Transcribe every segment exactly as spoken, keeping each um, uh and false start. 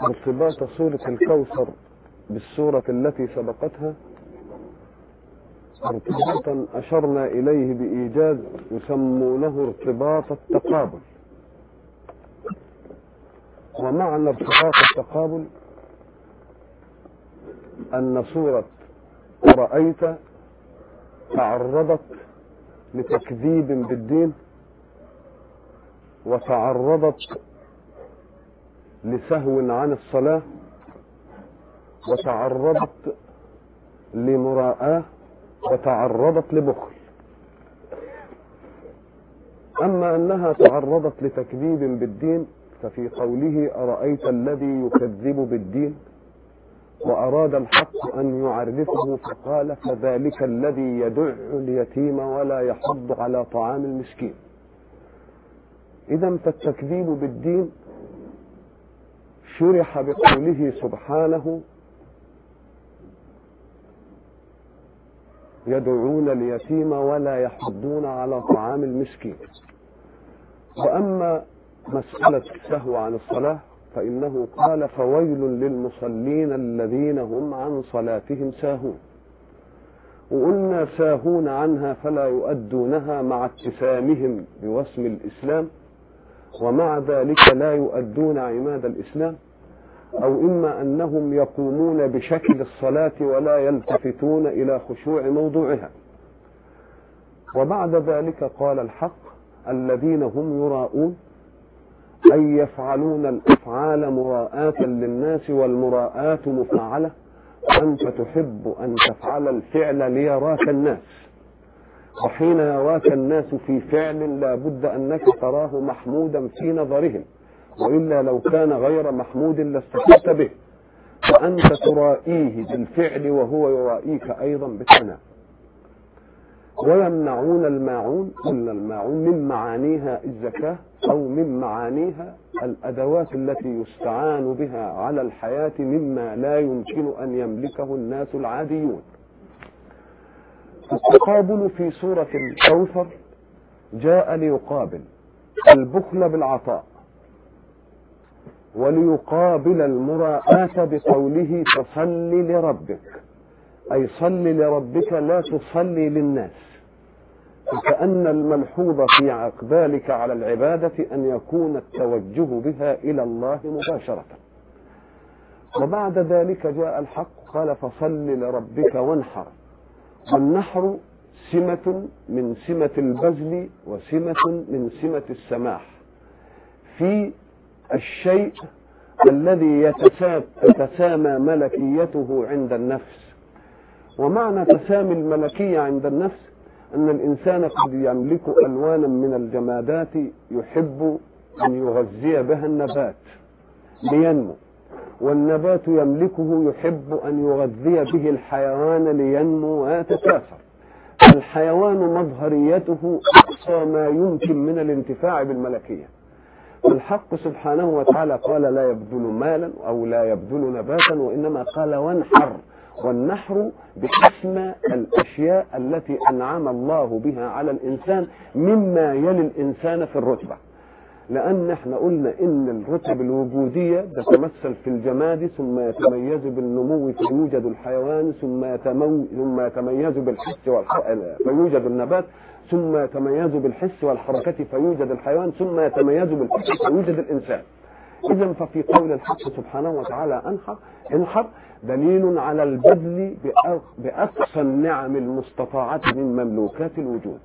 ارتباط سورة الكوثر بالسورة التي سبقتها ارتباطا أشرنا إليه بإيجاز يسمونه ارتباط التقابل. ومعنى ارتباط التقابل أن سورة رأيت تعرضت لتكذيب بالدين، وتعرضت لسهو عن الصلاة، وتعرضت لمراءة، وتعرضت لبخل. أما أنها تعرضت لتكذيب بالدين ففي قوله أرأيت الذي يكذب بالدين، وأراد الحق أن يعرفه فقال فذلك الذي يدع اليتيم ولا يحض على طعام المسكين. إذن فالتكذيب بالدين شرح بقوله سبحانه يدعون اليتيم ولا يحضون على طعام المسكين. وأما مسألة السهو عن الصلاة فإنه قال فويل للمصلين الذين هم عن صلاتهم ساهون. وقلنا ساهون عنها فلا يؤدونها مع اتسامهم بوسم الإسلام، ومع ذلك لا يؤدون عماد الإسلام، أو إما أنهم يقومون بشكل الصلاة ولا يلتفتون إلى خشوع موضوعها. وبعد ذلك قال الحق الذين هم يراءون، أي يفعلون الأفعال مراءة للناس، والمراءة مفعلة، وأنت تحب أن تفعل الفعل ليراك الناس، وحين يراك الناس في فعل لا بد أنك تراه محمودا في نظرهم، وإلا لو كان غير محمود لاستفدت به، فأنت ترائيه بالفعل وهو يرائيك أيضا بالثناء. ويمنعون الماعون، قلنا الماعون من معانيها الزكاة، أو من معانيها الأدوات التي يستعان بها على الحياة مما لا يمكن أن يملكه الناس العاديون. التقابل في سورة الكوثر جاء ليقابل البخل بالعطاء، وليقابل المراءة بقوله فصل لربك، أي صل لربك لا تصلي للناس. فكأن الملحوظ في إقبالك على العبادة أن يكون التوجه بها إلى الله مباشرة. وبعد ذلك جاء الحق قال فصل لربك وانحر. والنحر سمة من سمة البذل وسمة من سمة السماح في الشيء الذي يتسامى ملكيته عند النفس. ومعنى تسامي الملكية عند النفس أن الإنسان قد يملك ألوانا من الجمادات يحب أن يغذي بها النبات لينمو، والنبات يملكه يحب أن يغذي به الحيوان لينمو ويتكاثر. الحيوان مظهريته أقصى ما يمكن من الانتفاع بالملكية. الحق سبحانه وتعالى قال لا يبذل مالا أو لا يبذل نباتا، وإنما قال وانحر. والنحر باسم الأشياء التي أنعم الله بها على الإنسان مما يلي الإنسان في الرتبة، لأن احنا قلنا إن الرتب الوجودية تتمثل في الجماد، ثم يتميز بالنمو فيوجد الحيوان، ثم يتمو... ثم يتميز بالحس والحركة فيوجد النبات، ثم يتميز بالحس والحركة فيوجد الحيوان، ثم يتميز بالحس فيوجد الإنسان. إذن ففي قول الحق سبحانه وتعالى أنحر انحر دليل على البذل بأقصى النعم المستطاعة من مملوكات الوجود.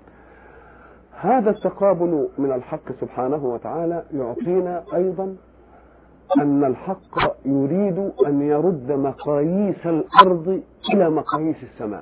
هذا التقابل من الحق سبحانه وتعالى يعطينا أيضا أن الحق يريد أن يرد مقاييس الأرض إلى مقاييس السماء،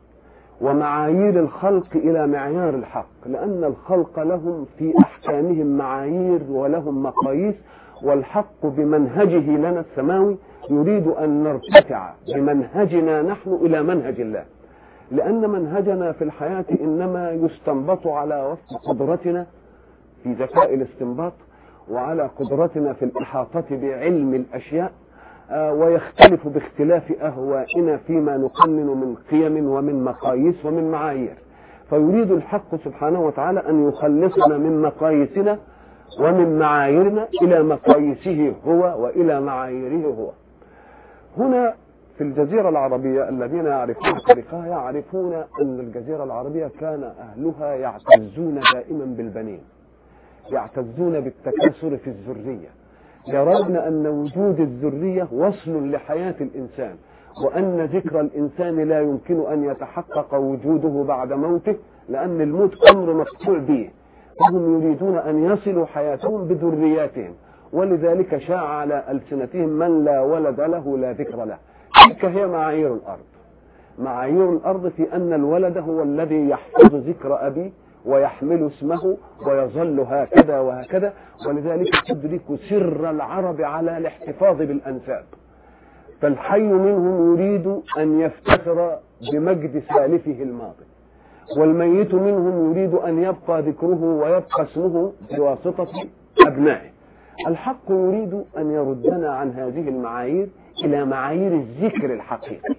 ومعايير الخلق إلى معيار الحق، لأن الخلق لهم في أحكامهم معايير ولهم مقاييس، والحق بمنهجه لنا السماوي يريد أن نرتفع بمنهجنا نحن إلى منهج الله، لأن منهجنا في الحياة إنما يستنبط على وفق قدرتنا في ذكاء الاستنباط، وعلى قدرتنا في الإحاطة بعلم الأشياء، ويختلف باختلاف أهوائنا فيما نقنن من قيم ومن مقاييس ومن معايير. فيريد الحق سبحانه وتعالى أن يخلصنا من مقاييسنا ومن معاييرنا إلى مقاييسه هو وإلى معاييره هو. هنا في الجزيرة العربية الذين يعرفون تاريخها يعرفون أن الجزيرة العربية كان أهلها يعتزون دائما بالبنين، يعتزون بالتكاثر في الذرية، يرون أن وجود الذرية وصل لحياة الإنسان، وأن ذكر الإنسان لا يمكن أن يتحقق وجوده بعد موته، لأن الموت أمر مقطوع به، فهم يريدون أن يصلوا حياتهم بذرياتهم، ولذلك شاع على ألسنتهم من لا ولد له لا ذكر له. تلك هي معايير الأرض. معايير الأرض في أن الولد هو الذي يحفظ ذكر أبيه ويحمل اسمه ويظل هكذا وهكذا، ولذلك تدرك سر العرب على الاحتفاظ بالأنساب. فالحي منهم يريد أن يفتخر بمجد سالفه الماضي، والميت منهم يريد أن يبقى ذكره ويبقى اسمه بواسطة أبنائه. الحق يريد أن يردنا عن هذه المعايير إلى معايير الذكر الحقيقي.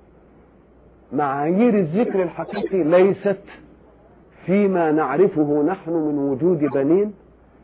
معايير الذكر الحقيقي ليست فيما نعرفه نحن من وجود بنين،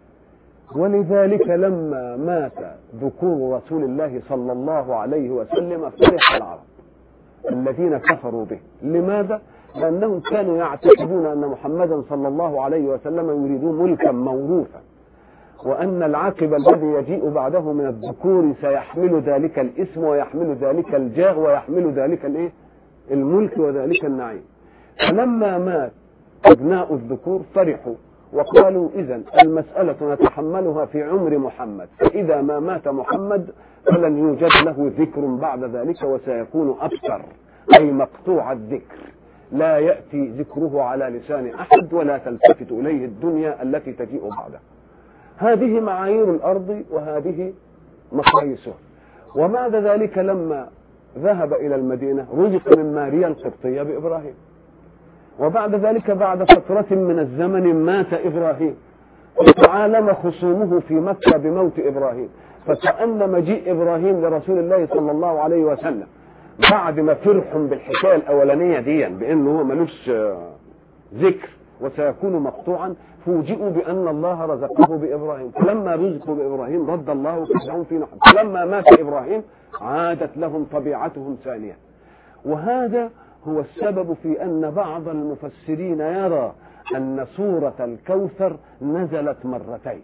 ولذلك لما مات ذكور رسول الله صلى الله عليه وسلم فرح العرب الذين كفروا به. لماذا؟ لأنهم كانوا يعتقدون أن محمدا صلى الله عليه وسلم يريدون ملكا موروثا، وأن العاقب الذي يجيء بعده من الذكور سيحمل ذلك الاسم ويحمل ذلك الجاه ويحمل ذلك الايه الملك وذلك النعيم. فلما مات أبناء الذكور فرحوا وقالوا إذن المسألة نتحملها في عمر محمد، فإذا ما مات محمد فلن يوجد له ذكر بعد ذلك وسيكون أبتر، أي مقطوع الذكر، لا يأتي ذكره على لسان أحد ولا تلتفت إليه الدنيا التي تجيء بعده. هذه معايير الأرض وهذه مقاييسها. وبعد ذلك لما ذهب إلى المدينة رزق من ماريا القبطية بإبراهيم، وبعد ذلك بعد فترة من الزمن مات إبراهيم، وتعالم خصومه في مكة بموت إبراهيم، فكأن مجيء إبراهيم لرسول الله صلى الله عليه وسلم بعد ما فرحهم بالحكاية الأولانية دي بأنه ملوش ذكر وسيكون مقطوعا، فوجئوا بأن الله رزقه بإبراهيم، فلما رزقوا بإبراهيم رد الله كيدهم في نحر، فلما مات إبراهيم عادت لهم طبيعتهم ثانية. وهذا هو السبب في أن بعض المفسرين يرى أن سورة الكوثر نزلت مرتين،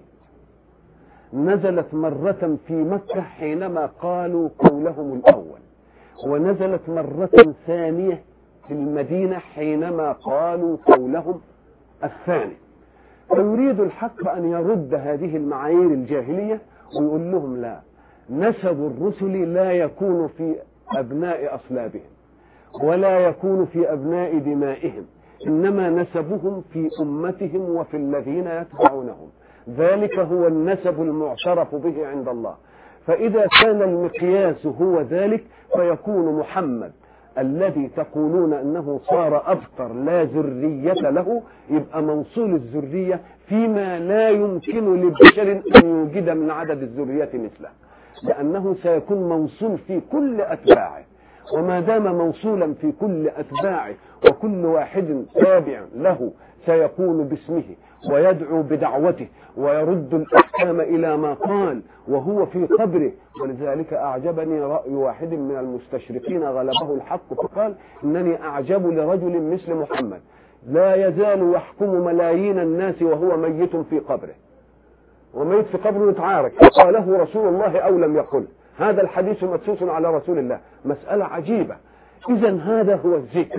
نزلت مرة في مكة حينما قالوا قولهم الأول، ونزلت مرة ثانية في المدينة حينما قالوا قولهم الثاني. فيريد الحق أن يرد هذه المعايير الجاهلية ويقول لهم لا، نسب الرسل لا يكون في أبناء أصلابهم ولا يكون في أبناء دمائهم، إنما نسبهم في أمتهم وفي الذين يتبعونهم، ذلك هو النسب المعترف به عند الله. فإذا كان المقياس هو ذلك فيكون محمد الذي تقولون أنه صار أبتر لا ذرية له يبقى موصول الذرية فيما لا يمكن لبشر أن يوجد من عدد الذرية مثله، لأنه سيكون موصول في كل أتباعه، وما دام موصولا في كل أتباعه وكل واحد تابع له سيقول باسمه ويدعو بدعوته ويرد الأحكام إلى ما قال وهو في قبره. ولذلك أعجبني رأي واحد من المستشرقين غلبه الحق فقال إنني أعجب لرجل مثل محمد لا يزال يحكم ملايين الناس وهو ميت في قبره، وميت في قبره يتعارك، قاله رسول الله أو لم يقل، هذا الحديث مدسوس على رسول الله، مسألة عجيبة. إذن هذا هو الذكر،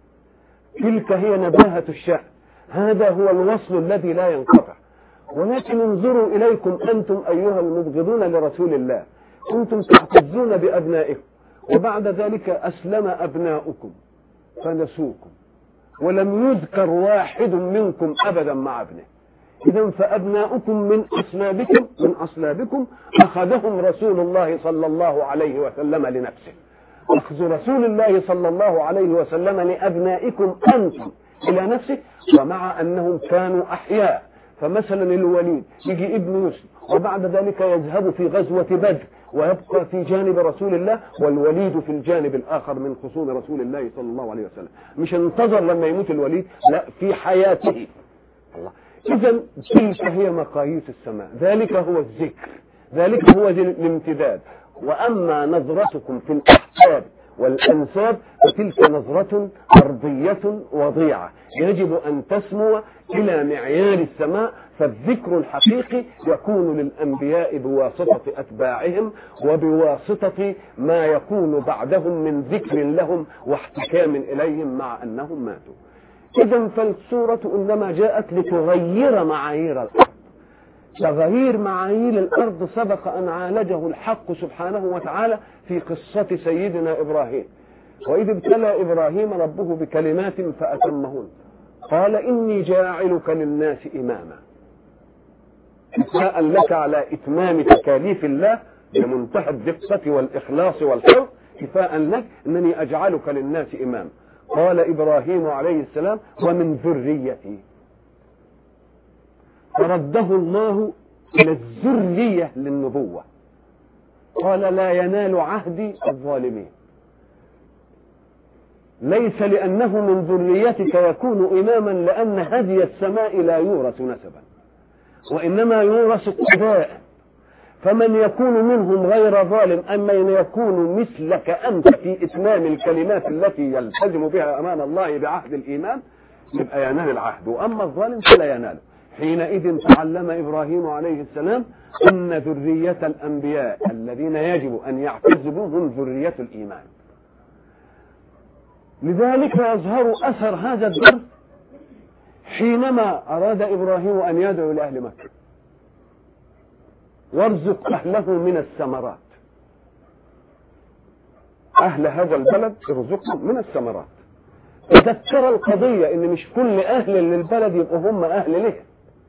تلك هي نباهة الشأن، هذا هو الوصل الذي لا ينقطع. ولكن انظروا إليكم أنتم أيها المبغضون لرسول الله، كنتم تعتزون بأبنائكم، وبعد ذلك أسلم أبناؤكم فنسوكم، ولم يذكر واحد منكم أبدا مع ابنه. إذن فأبناؤكم من أصلابكم من أصلابكم أخذهم رسول الله صلى الله عليه وسلم لنفسه. أخذ رسول الله صلى الله عليه وسلم لأبنائكم أنتم إلى نفسه، ومع أنهم كانوا أحياء. فمثلا الوليد يجي ابن يوسف وبعد ذلك يذهب في غزوة بدر ويبقى في جانب رسول الله، والوليد في الجانب الآخر من خصوم رسول الله صلى الله عليه وسلم. مش انتظر لما يموت الوليد، لا، في حياته. الله إذن تلك هي مقاييس السماء، ذلك هو الذكر، ذلك هو الامتداد. وأما نظرتكم في الأحساب والأنساب فتلك نظرة أرضية وضيعة، يجب أن تسمو إلى معيار السماء. فالذكر الحقيقي يكون للأنبياء بواسطة أتباعهم وبواسطة ما يكون بعدهم من ذكر لهم واحتكام إليهم مع أنهم ماتوا. إذن فالسورة إنما جاءت لتغير معايير الأرض. تغيير معايير الأرض سبق أن عالجه الحق سبحانه وتعالى في قصة سيدنا إبراهيم، وإذ ابتلى إبراهيم ربه بكلمات فأتمهن قال إني جاعلك للناس إماما، إثناء لك على إتمام تكاليف الله بمنتهى الدقة والإخلاص والحب، كفاء لك أنني أجعلك للناس إماما. قال إبراهيم عليه السلام ومن ذريتي، فرده الله إلى الذرية للنبوة، قال لا ينال عهدي الظالمين. ليس لأنه من ذريتك يكون إماما، لأن هدي السماء لا يورث نسبا وإنما يورث اقتداء، فمن يكون منهم غير ظالم أما يكون مثلك أنت في إتمام الكلمات التي يلتزم بها أمام الله بعهد الإيمان يبقى ينال العهد، وأما الظالم فلا يناله. حينئذ تعلم إبراهيم عليه السلام أن ذرية الأنبياء الذين يجب أن يعتز بهم ذرية الإيمان. لذلك يظهر أثر هذا الدرس حينما أراد إبراهيم أن يدعو لأهل مكة وارزق أهله من الثمرات، أهل هذا البلد ارزقهم من الثمرات. تذكر القضية إن مش كل أهل للبلد يبقوا هم أهل له،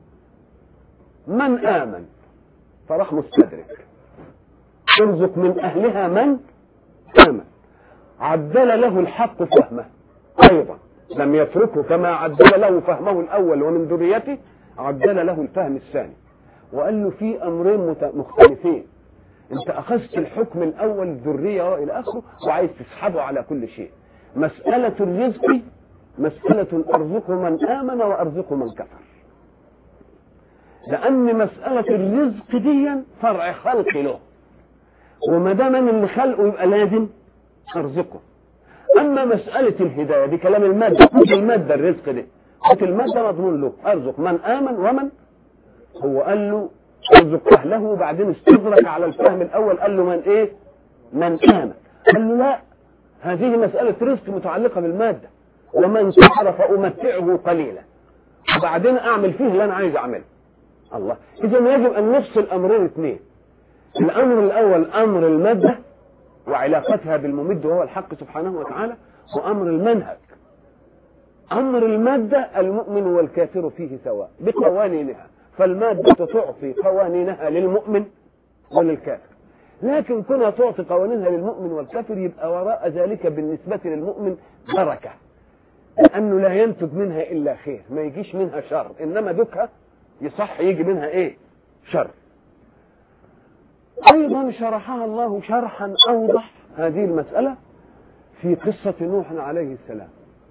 من آمن فراح مستدرك، ارزق من أهلها من آمن. عدل له الحق فهمه أيضا، لم يتركه كما عدل له فهمه الأول ومن ذريته، عدل له الفهم الثاني وقال له في أمرين مختلفين، انت أخذت الحكم الأول الذرية وإلى آخره وعايز تسحبه على كل شيء. مسألة الرزق مسألة أرزق من آمن وأرزق من كفر، لأن مسألة الرزق دي فرع خلق له، وما دام من اللي خلقه يبقى لازم أرزقه. أما مسألة الهداية دي كلام المادة، قوت المادة الرزق دي، قوت المادة مضمون له، أرزق من آمن ومن، هو قال له ارزق أهله، وبعدين استدرك على الفهم الأول قال له من إيه؟ من آمن. قال له لا، هذه مسألة رزق متعلقة بالمادة، ومن كفر فأمتعه قليلا وبعدين أعمل فيه اللي أنا عايز أعمله. الله، إذا يجب أن نفصل أمرين اثنين، الأمر الأول أمر المادة وعلاقتها بالممد وهو الحق سبحانه وتعالى، وأمر المنهج. أمر المادة المؤمن والكافر فيه سواء بقوانينها، فالمادة تعطي قوانينها للمؤمن وللكافر، لكن كنا تعطي قوانينها للمؤمن والكافر يبقى وراء ذلك بالنسبة للمؤمن بركة، لأنه لا ينتج منها إلا خير، ما يجيش منها شر، إنما دكها يصح يجي منها إيه؟ شر. أيضا شرحها الله شرحا أوضح هذه المسألة في قصة نوح عليه السلام،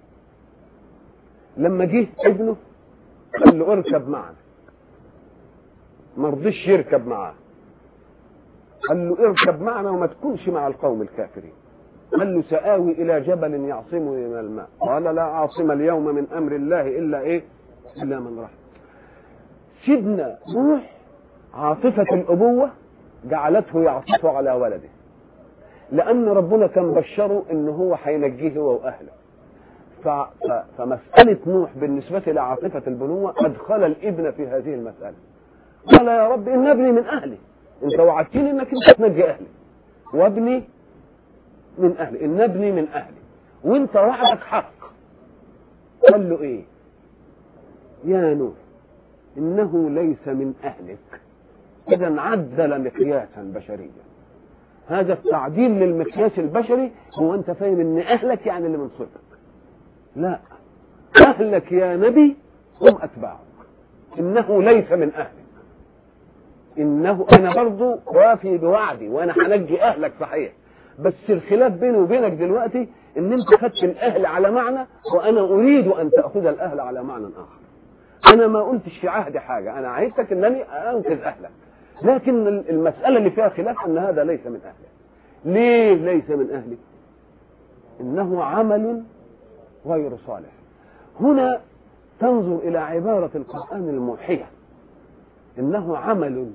لما جه ابنه قال له اركب معنا، ما رضيش يركب معاه، قال له اركب معنا وما تكونش مع القوم الكافرين. قال له سآوي إلى جبل يعصمني من الماء، قال لا عاصم اليوم من أمر الله إلا إيه؟ إلا من رحم. سيدنا نوح عاطفة الأبوة جعلته يعطف على ولده، لأن ربنا كان بشره إنه هو هينجيه هو وأهله. فمسألة نوح بالنسبة لعاطفة البنوة أدخل الابن في هذه المسألة، قال يا رب إن ابني من أهلي، أنت وعدتني إنك أنت تنجي أهلي، وابني من أهلي، إن ابني من أهلي وأنت وعدك حق. قال له إيه؟ يا نوح إنه ليس من أهلك. إذا عدل مقياسا بشريا، هذا التعديل للمقياس البشري هو أنت فاهم إن أهلك يعني اللي من صلبك، لا، أهلك يا نبي هم أتباعك، إنه ليس من أهلك، إنه أنا برضو وافي بوعدي وأنا هنجي أهلك صحيح، بس الخلاف بيني وبينك دلوقتي إن أنت خدت الأهل على معنى وأنا أريد أن تأخذ الأهل على معنى آخر. أنا ما قلتش في عهدي حاجة، أنا عايزتك أنني أنقذ أهلك، لكن المسألة اللي فيها خلاف أن هذا ليس من أهلك. ليه ليس من أهلك؟ إنه عمل غير صالح. هنا تنظر إلى عبارة القرآن الموحية، إنه عمل،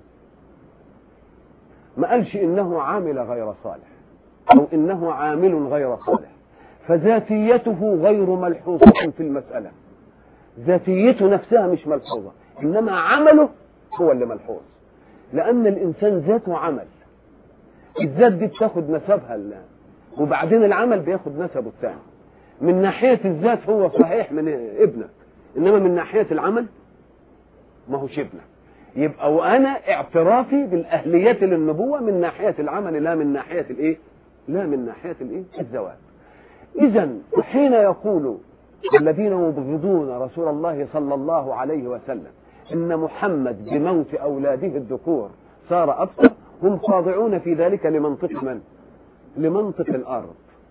ما قالش إنه عامل غير صالح أو إنه عامل غير صالح، فذاتيته غير ملحوظة في المسألة، ذاتيته نفسها مش ملحوظة، إنما عمله هو اللي ملحوظ، لأن الإنسان ذاته عمل، الذات دي بتاخد نسبها الله، وبعدين العمل بياخد نسبه الثاني. من ناحية الذات هو صحيح من ابنك، إنما من ناحية العمل ما هوش ابنك. يبقى وأنا اعترافي بالأهلية للنبوة من ناحية العمل، لا من ناحية الإيه؟ لا من ناحية الإيه؟ الزواج. إذا حين يقول الذين يبغضون رسول الله صلى الله عليه وسلم إن محمد بموت أولاده الذكور صار أبتر، هم خاضعون في ذلك لمنطق من؟ لمنطق الأرض.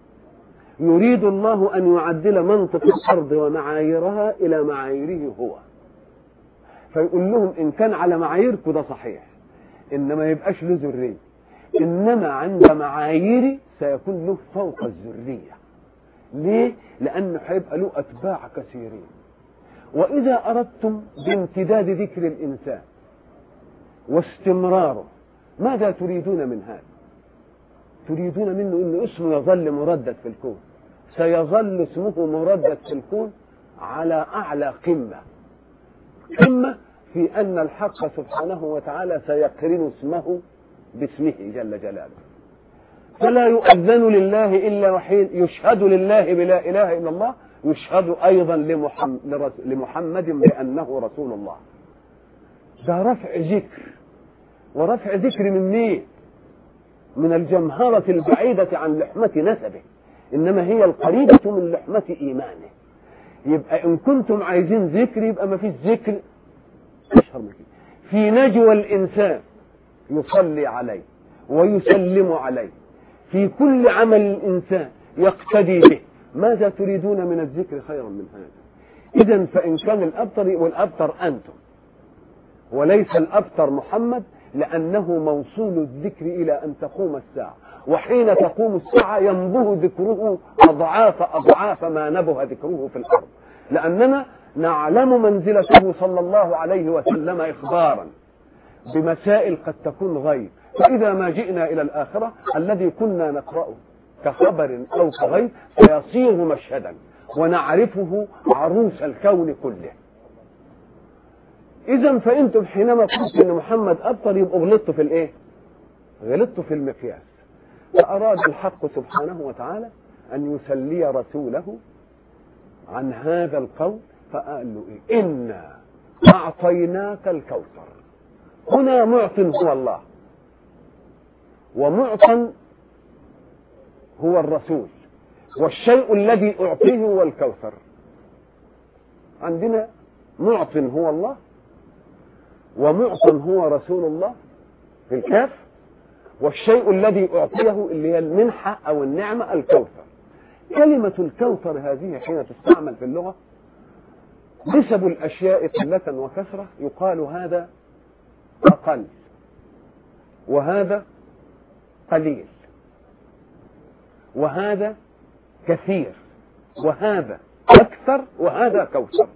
يريد الله أن يعدل منطق الأرض ومعاييرها إلى معاييره هو، فيقول لهم إن كان على معاييركم ده صحيح، إنما يبقاش له ذرية، إنما عند معاييري سيكون له فوق الذرية. ليه؟ لأنه هيبقى له أتباع كثيرين. وإذا أردتم بامتداد ذكر الإنسان واستمراره، ماذا تريدون من هذا؟ تريدون منه إنه اسمه يظل مردد في الكون، سيظل اسمه مردد في الكون على أعلى قمة، قمة في أن الحق سبحانه وتعالى سيقرن اسمه باسمه جل جلاله، فلا يؤذن لله إلا وحين يشهد لله بلا إله إلا الله، يشهد أيضا لمحمد, لمحمد بأنه رسول الله. ده رفع ذكر، ورفع ذكر من مين؟ من الجمهرة البعيدة عن لحمة نسبه، إنما هي القريبة من لحمة إيمانه. يبقى إن كنتم عايزين ذكر يبقى ما فيش ذكر أشهر من كده. في نجوى الإنسان يصلي عليه ويسلم عليه، في كل عمل الإنسان يقتدي به، ماذا تريدون من الذكر خيرا من هذا؟ إذن فإن كان الأبتر، والأبتر أنتم وليس الأبتر محمد، لأنه موصول الذكر إلى أن تقوم الساعة، وحين تقوم الساعة ينبه ذكره أضعاف أضعاف ما نبه ذكره في الأرض، لأننا نعلم منزلته صلى الله عليه وسلم إخبارا بمسائل قد تكون غيب، فإذا ما جئنا إلى الآخرة الذي كنا نقرأه كخبر أو كغيب سيصير مشهدا ونعرفه عروس الكون كله. إذا فأنتم حينما قلت إن محمد أبطل يبقوا غلطوا في الإيه؟ غلطوا في المقياس. فأراد الحق سبحانه وتعالى أن يسلي رسوله عن هذا القول، فقال له إيه؟ إنا أعطيناك الكوثر. هنا معط هو الله، ومعط هو الرسول، والشيء الذي أعطيه هو الكوثر. عندنا معط هو الله، ومعط هو رسول الله في الكاف، والشيء الذي أعطيه اللي هي المنحة أو النعمة الكوثر. كلمة الكوثر هذه حين تستعمل في اللغة نسب الأشياء قلة وكثرة، يقال هذا أقل وهذا قليل وهذا كثير وهذا أكثر وهذا كوثر.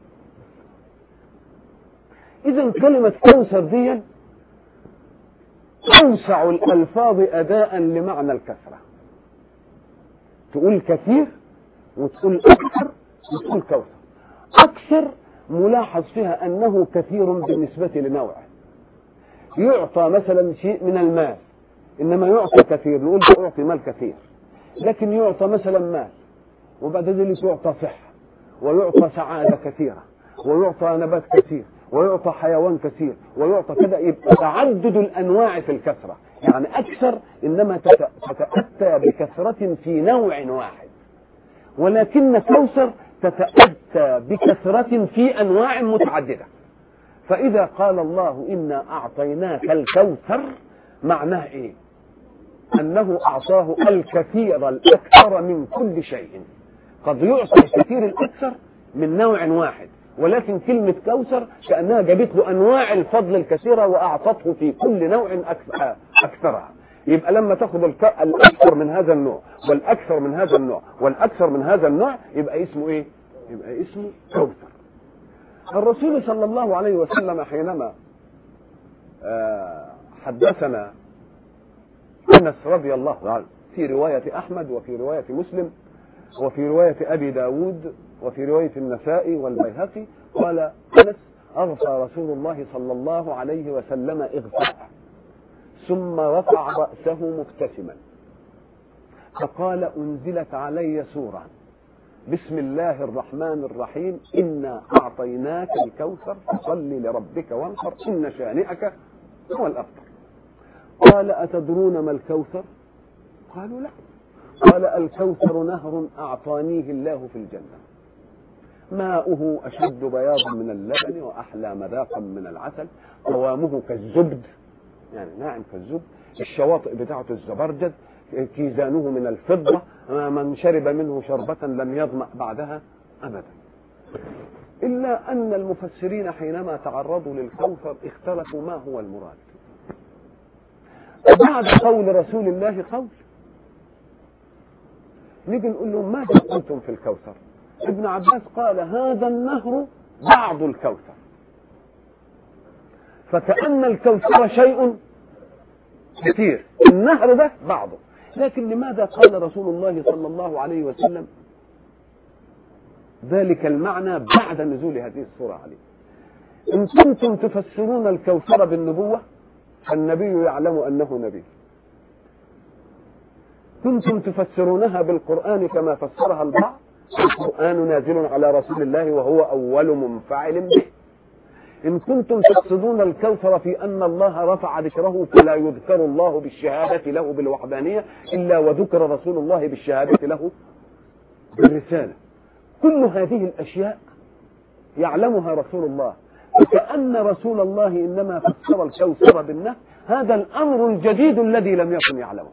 إذن كلمة كوثر دي أوسع الألفاظ أداء لمعنى الكثرة، تقول كثير وتقول أكثر وتقول كوثر. أكثر ملاحظ فيها أنه كثير بالنسبة لنوعه، يعطى مثلا شيء من المال إنما يعطى كثير، نقول يعطي مال كثير، لكن يعطى مثلا مال وبعد ذلك يعطى صحة ويعطى سعادة كثيرة ويعطى نبات كثير ويعطى حيوان كثير ويعطى كذا. يبقى تعدد الأنواع في الكثرة، يعني أكثر إنما تتأتى بكثرة في نوع واحد، ولكن كوثر تتأتى بكثرة في أنواع متعددة. فإذا قال الله إنا أعطيناك الكوثر معناه إيه؟ أنه أعطاه الكثير الأكثر من كل شيء. قد يعطي الكثير الأكثر من نوع واحد، ولكن كلمة كوثر كأنها جابت له أنواع الفضل الكثيرة وأعطته في كل نوع أكثرها. يبقى لما تاخد الأكثر من هذا النوع والأكثر من هذا النوع والأكثر من هذا النوع يبقى اسمه إيه؟ يبقى اسمه كوثر. الرسول صلى الله عليه وسلم حينما حدثنا أنس رضي الله عنه في رواية أحمد وفي رواية مسلم وفي رواية أبي داود وفي رواية النسائي والبيهقي، قال أنس: أغفى رسول الله صلى الله عليه وسلم إغفاء ثم رفع رأسه مبتسما فقال: أنزلت علي سورة بسم الله الرحمن الرحيم إنا أعطيناك الكوثر فصل لربك وانحر إن شانئك هو الأبتر. قال: أتدرون ما الكوثر؟ قالوا: لا. قال: الكوثر نهر أعطانيه الله في الجنة ماؤه أشد بياضا من اللبن وأحلى مذاقا من العسل، قوامه كالزبد يعني ناعم كالزبد، الشواطئ بتاعته الزبرجد، كيزانه من الفضة، من شرب منه شربة لم يظمأ بعدها أبدا. إلا أن المفسرين حينما تعرضوا للكوثر اختلفوا ما هو المراد. بعد قول رسول الله قول نيجي نقول لهم: ماذا قلتم في الكوثر؟ ابن عباس قال: هذا النهر بعض الكوثر، فكأن الكوثر شيء كثير، النهر ده بعضه. لكن لماذا قال رسول الله صلى الله عليه وسلم ذلك المعنى بعد نزول هذه السورة عليه؟ إن كنتم تفسرون الكوثر بالنبوة فالنبي يعلم أنه نبي، كنتم تفسرونها بالقرآن كما فسرها البعض، القرآن نازل على رسول الله وهو أول منفعل به. إن كنتم تقصدون الكوثر في أن الله رفع ذكره فلا يذكر الله بالشهادة له بالوحدانية إلا وذكر رسول الله بالشهادة له بالرسالة. كل هذه الأشياء يعلمها رسول الله، وكأن رسول الله إنما فسر الكوثر بالنهر، هذا الأمر الجديد الذي لم يكن يعلمه.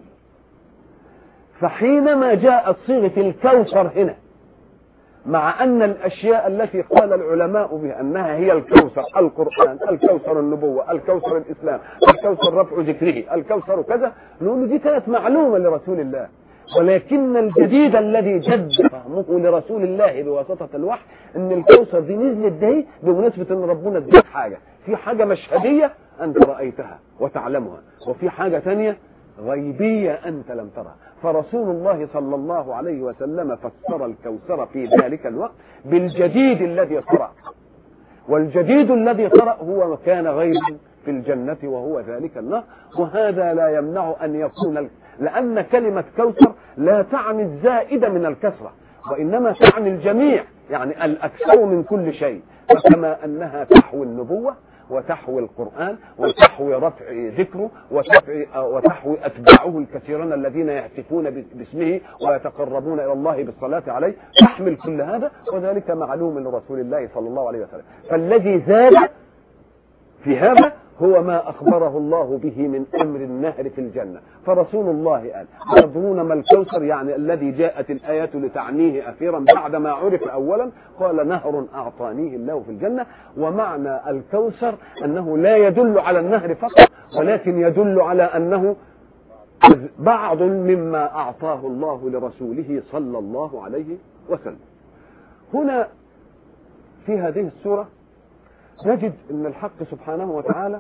فحينما جاءت صيغة الكوثر هنا مع أن الأشياء التي قال العلماء بها أنها هي الكوثر، القرآن، الكوثر النبوة، الكوثر الإسلام، الكوثر رفع ذكره، الكوثر كذا، نقول دي كانت معلومة لرسول الله، ولكن الجديد الذي جد فهمه لرسول الله بواسطة الوحي أن الكوثر دي نزلت دي بمناسبة أن ربنا اداك حاجة، في حاجة مشهدية أنت رأيتها وتعلمها، وفي حاجة تانية غيبية أنت لم ترها. فرسول الله صلى الله عليه وسلم فسر الكوثر في ذلك الوقت بالجديد الذي طرأ، والجديد الذي طرأ هو كان غيبا في الجنة وهو ذلك النهر. وهذا لا يمنع أن يكون، لأن كلمة كوثر لا تعني الزائد من الكثرة، وإنما تعني الجميع، يعني الأكثر من كل شيء. فكما أنها تحوي النبوة وتحوي القرآن وتحوي رفع ذكره وتحوي أتباعه الكثيرون الذين يهتفون باسمه ويتقربون إلى الله بالصلاة عليه، تحمل كل هذا، وذلك معلوم لرسول الله صلى الله عليه وسلم. فالذي زاد في هذا هو ما أخبره الله به من أمر النهر في الجنة. فرسول الله قال: تدرون ما الكوثر؟ يعني الذي جاءت الآيات لتعنيه أخيرا بعدما عرف أولا، قال: نهر أعطانيه الله في الجنة. ومعنى الكوثر أنه لا يدل على النهر فقط، ولكن يدل على أنه بعض مما أعطاه الله لرسوله صلى الله عليه وسلم. هنا في هذه السورة نجد أن الحق سبحانه وتعالى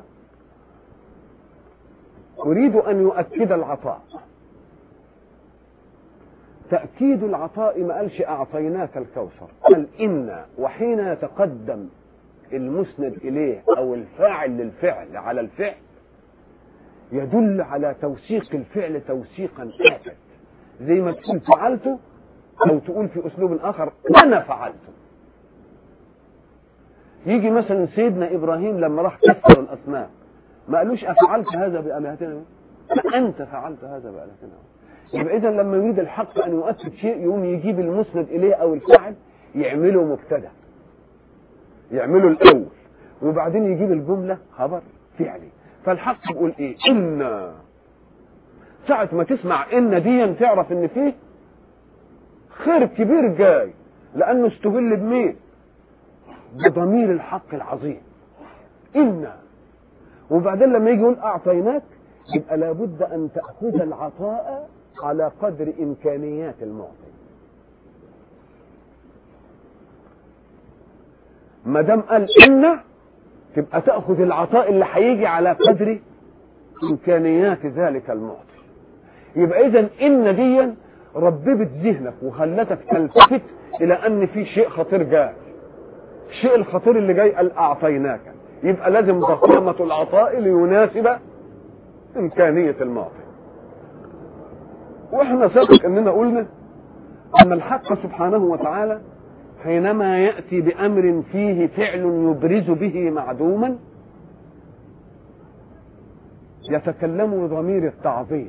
يريد أن يؤكد العطاء. تأكيد العطاء ما قالش أعطيناك الكوثر، قال إنا. وحين يتقدم المسند إليه أو الفاعل للفعل على الفعل يدل على توثيق الفعل توثيقا آكد، زي ما تقول فعلت أو تقول في أسلوب آخر أنا فعلت. يجي مثلا سيدنا إبراهيم لما راح كسر الأصنام ما قالوش أفعلت هذا بآلهتنا، أنت فعلت هذا بآلهتنا. يبقى إذا لما يريد الحق أن يؤكد شيء يقوم يجيب المسند إليه أو الفاعل يعمله مبتدأ، يعمله الأول، وبعدين يجيب الجملة خبر فعلي. فالحق يقول إيه؟ إن. ساعة ما تسمع إن دي تعرف إن فيه خير كبير جاي، لأنه استهل بمين؟ بضمير الحق العظيم إنا، وبعدين لما يجي يقول أعطيناك يبقى لابد أن تأخذ العطاء على قدر إمكانيات المعطي. ما دام قال إنا تبقى تأخذ العطاء اللي هيجي على قدر إمكانيات ذلك المعطي. يبقى إذن إن دي رببت ذهنك وخلتك تلتفت إلى أن في شيء خطير جاي. الشيء الخطير اللي جاي قال أعطيناك، يبقى لازم ضخامة العطاء ليناسب إمكانية المعطي. وإحنا سبق أننا قلنا أن الحق سبحانه وتعالى حينما يأتي بأمر فيه فعل يبرز به معدوما يتكلم ضمير التعظيم.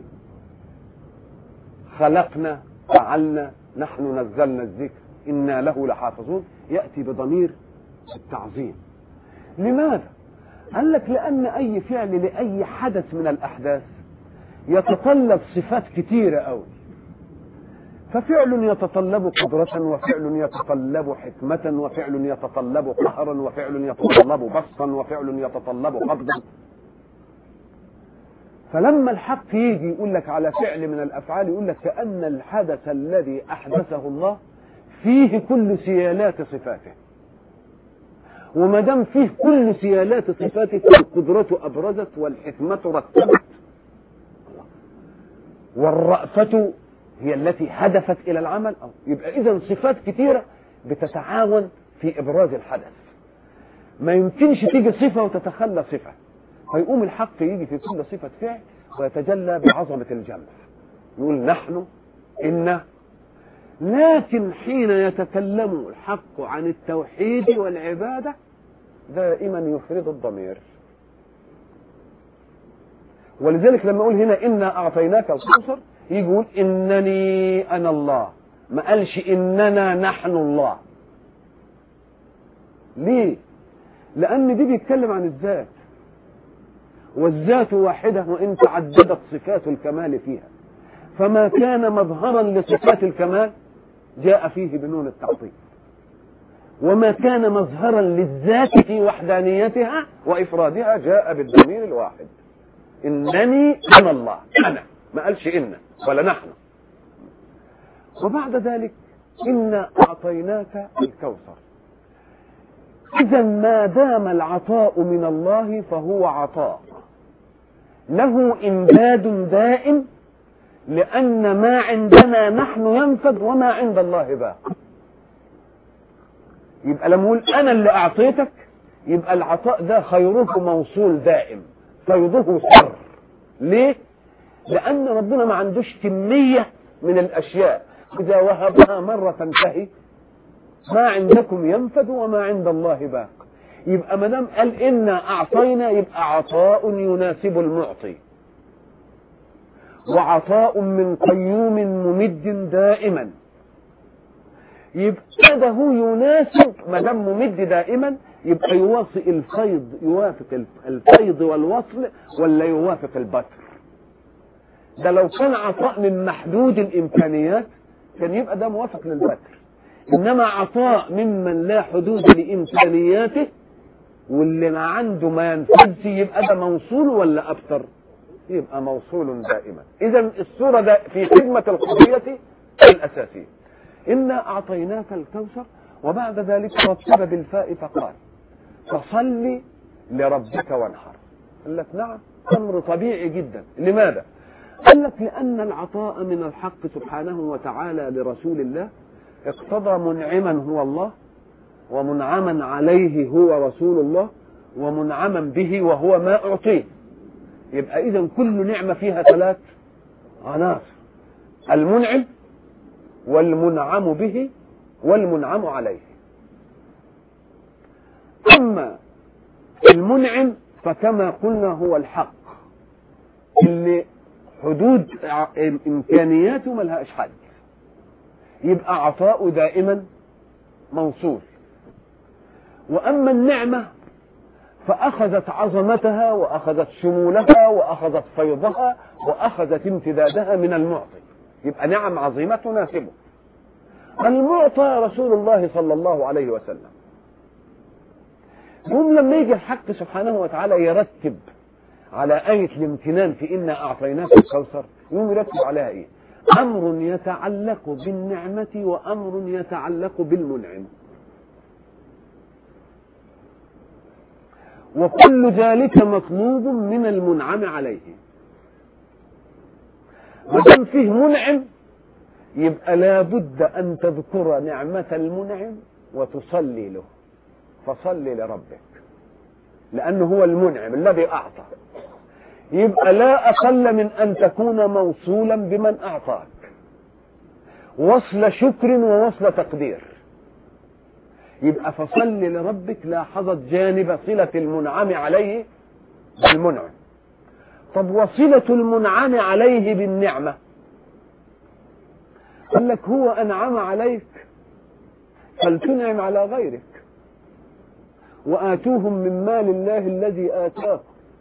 خلقنا، فعلنا، نحن نزلنا الذكر، إنا له لحافظون، يأتي بضمير التعظيم. لماذا؟ قال لك لأن أي فعل لأي حدث من الأحداث يتطلب صفات كتيرة أوي. ففعل يتطلب قدرة، وفعل يتطلب حكمة، وفعل يتطلب قهرا، وفعل يتطلب بسطا، وفعل يتطلب قبضا. فلما الحق يجي يقول لك على فعل من الأفعال يقول لك كأن الحدث الذي أحدثه الله فيه كل سيالات صفاته، وما دام فيه كل سيالات صفاته فالقدرة أبرزت، والحكمة رتبت، والرأفة هي التي هدفت إلى العمل. يبقى إذن صفات كثيرة بتتعاون في إبراز الحدث، ما يمكنش تيجي صفة وتتخلى صفة. فيقوم الحق يجي في كل صفة فعل ويتجلى بعظمة الجمع، يقول نحن، إنا. لكن حين يتكلم الحق عن التوحيد والعبادة دائما يفرد الضمير. ولذلك لما يقول هنا إنا أعطيناك الكوثر يجي يقول إنني أنا الله، ما قالش إننا نحن الله. ليه؟ لأن دي بيتكلم عن الذات، والذات واحدة وإن تعددت صفات الكمال فيها، فما كان مظهرا لصفات الكمال جاء فيه بنون التعطيل، وما كان مظهرا للذات في وحدانيتها وإفرادها جاء بالضمير الواحد. إنني أنا الله، أنا، ما قالش إن ولا نحن. وبعد ذلك إنا أعطيناك الكوثر. إذا ما دام العطاء من الله فهو عطاء له إمداد دائم، لأن ما عندنا نحن ينفد وما عند الله باق. يبقى لما نقول أنا اللي أعطيتك يبقى العطاء ده خيره موصول دائم، فيضه سر. ليه؟ لأن ربنا ما عندوش كمية من الأشياء، إذا وهبها مرة تنتهي. ما عندكم ينفد وما عند الله باق. يبقى ما دام قال إنا أعطينا يبقى عطاء يناسب المعطي، وعطاء من قيوم ممد دائما. يبقى ده يناسب، ما دام ممد دائما يبقى يوافق الفيض، يوافق الفيض والوصل، ولا يوافق البتر. ده لو كان عطاء من محدود الإمكانيات كان يبقى ده موافق للبتر، إنما عطاء ممن لا حدود لإمكانياته واللي ما عنده ما ينفذش يبقى ده موصول ولا أبتر؟ يبقى موصول دائما. إذا الصورة ده في خدمة القضية الأساسية. إنا أعطيناك الكوثر، وبعد ذلك رتب بالفاء فقال فصل لربك وانحر. قال لك نعم، أمر طبيعي جدا. لماذا؟ قال لك لأن العطاء من الحق سبحانه وتعالى لرسول الله اقتضى منعما هو الله، ومنعما عليه هو رسول الله، ومنعما به وهو ما أعطيه. يبقى إذن كل نعمة فيها ثلاث عناصر: المنعم والمنعم به والمنعم عليه. أما المنعم فكما قلنا هو الحق اللي حدود إمكانياته ما لهاش حد، يبقى عطاؤه دائما موصول. وأما النعمة فأخذت عظمتها وأخذت شمولها وأخذت فيضها وأخذت امتدادها من المعطي، يبقى نعم عظيمة تناسبه. المعطى رسول الله صلى الله عليه وسلم، يوم لما يجي الحق سبحانه وتعالى يرتب على آية الامتنان في إنا أعطيناك الكوثر، يوم يرتب عليها إيه؟ أمر يتعلق بالنعمة وأمر يتعلق بالمنعم، وكل ذلك مطلوب من المنعم عليه. ودام فيه منعم يبقى لابد أن تذكر نعمة المنعم وتصلي له، فصلي لربك لأنه هو المنعم الذي أعطى. يبقى لا أقل من أن تكون موصولا بمن أعطاك، وصل شكر ووصل تقدير. يبقى فصل لربك لاحظت جانب صلة المنعم عليه بالمنعم. طب وصلة المنعم عليه بالنعمة، قال لك هو أنعم عليك فلتنعم على غيرك، وآتوهم من مال الله الذي آتاكم،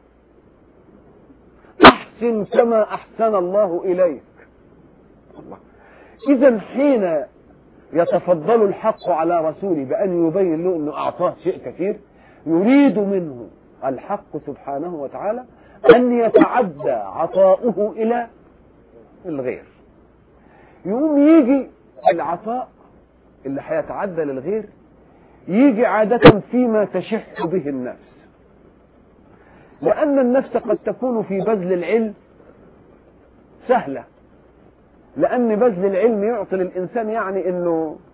أحسن كما أحسن الله إليك. الله. إذن حين يتفضل الحق على رسوله بأن يبين له أنه أعطاه شيء كثير، يريد منه الحق سبحانه وتعالى أن يتعدى عطاؤه إلى الغير. يقوم يجي العطاء اللي هيتعدى للغير يجي عادة فيما تشح به النفس، لأن النفس قد تكون في بذل العلم سهلة، لأن بذل العلم يعطي للإنسان يعني أنه